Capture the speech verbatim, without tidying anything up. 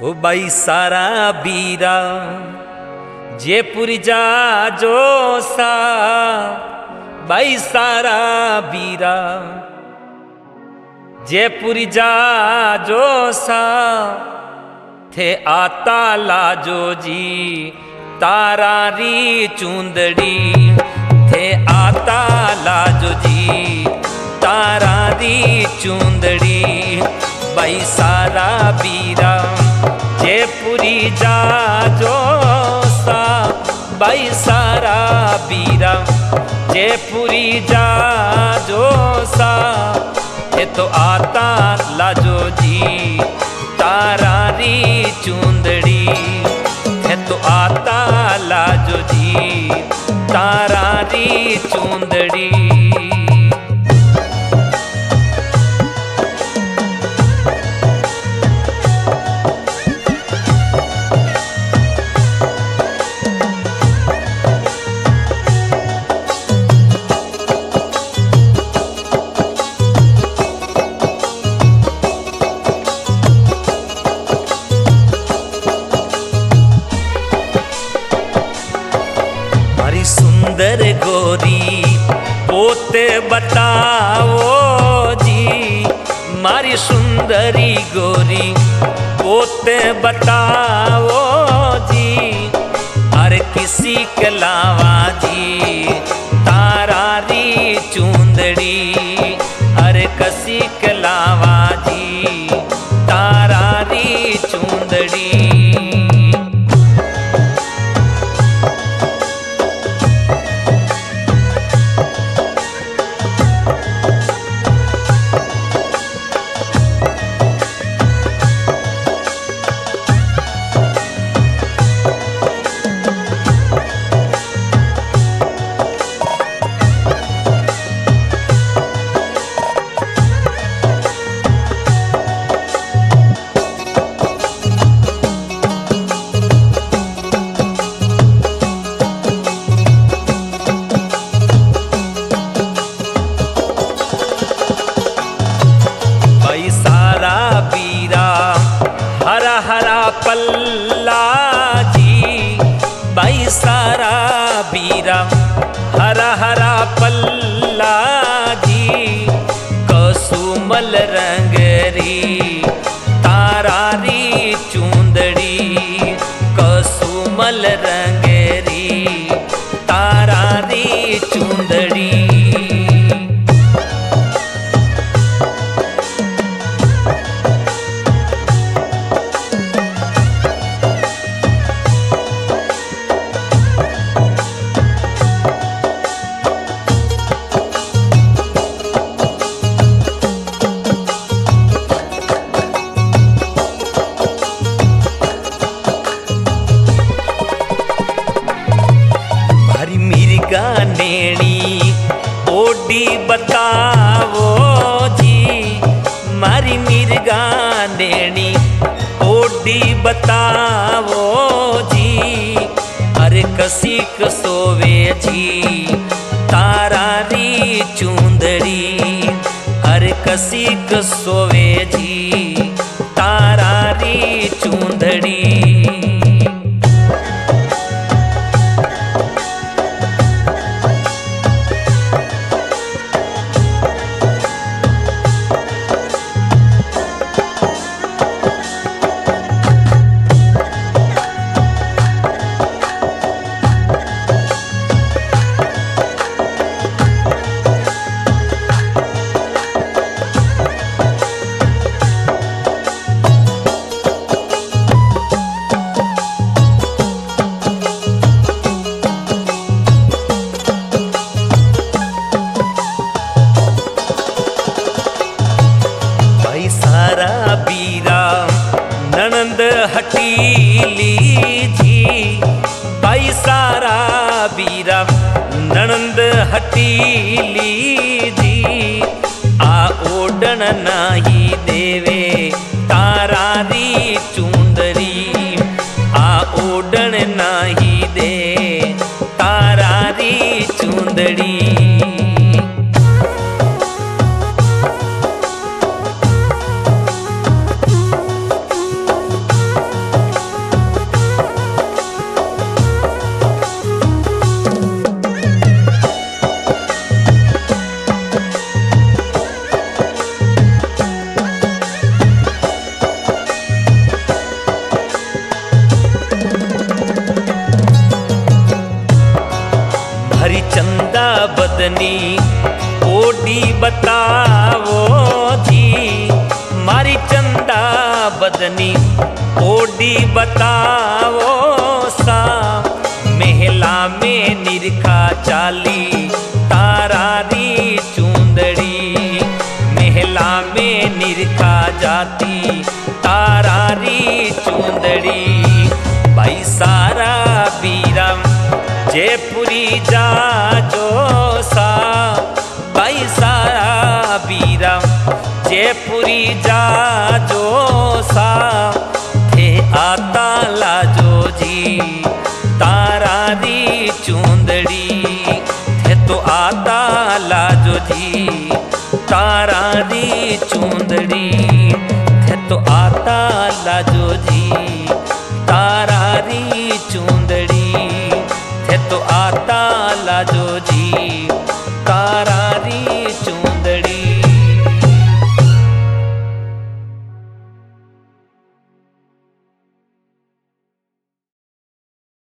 O by सारा बीरा जयपुर जा जो सा बाई सारा बीरा जयपुर जा जो सा थे आता लाजो जी तारा री चूंदड़ी थे आता लाजो जी तारा री चूंदड़ी बाई सारा बीरा जयपुरी जा जो सा बाई सारा बीरा जयपुरी जा जो सा ये तो आता लाजो जी तारा री चूंदड़ी है तो आता लाजो जी तारा री चूंदड़ी। सुंदर गोरी पोते बताओ जी मारी सुंदरी गोरी पोते बताओ जी अरे किसी के लावा जी तारा री चूंदड़ी अरे किसी के लावा जी तारा री चूंदड़ी। हरा हरा पल्ला जी बाई सारा बीरा हरा हरा पल्ला जी कसुमल रंगरी तारा री चूंदड़ी कसुमल रंगरी तारा री चूंदड़ी। नेणी ओडी बताओ जी मारी मिर्गा नेणी ओडी बताओ जी अरे कसी कसोवे जी तारा री चूंदड़ी अरे कसी कसोवे जी तारा री चूंदड़ी। सारा बीरा ननंद हटीली जी बाई सारा बीरा ननंद हटीली जी आ ओडन नाही देवे तारा री चूंदरी आ ओडन नाही दे तारा री चूंदड़ी। मारी चंदा बदनी ओडी बताओ जी, मारी चंदा बदनी ओडी बताओ सा, महला में निरखा चाली तारारी चूंदड़ी, महला में निरखा जाती तारारी चूंदड़ी। भाई सारा बीरा जयपुरी जा जो सा, भाई सारा बीरा जयपुरी जा जो सा, थे आता लाजो जी तारारी चूंदड़ी, थे तो आता लाजो जी तारारी चूंदड़ी, थे तो आता लाजो जी तारारी चूंदड़ी, थे तो आता लाजो जी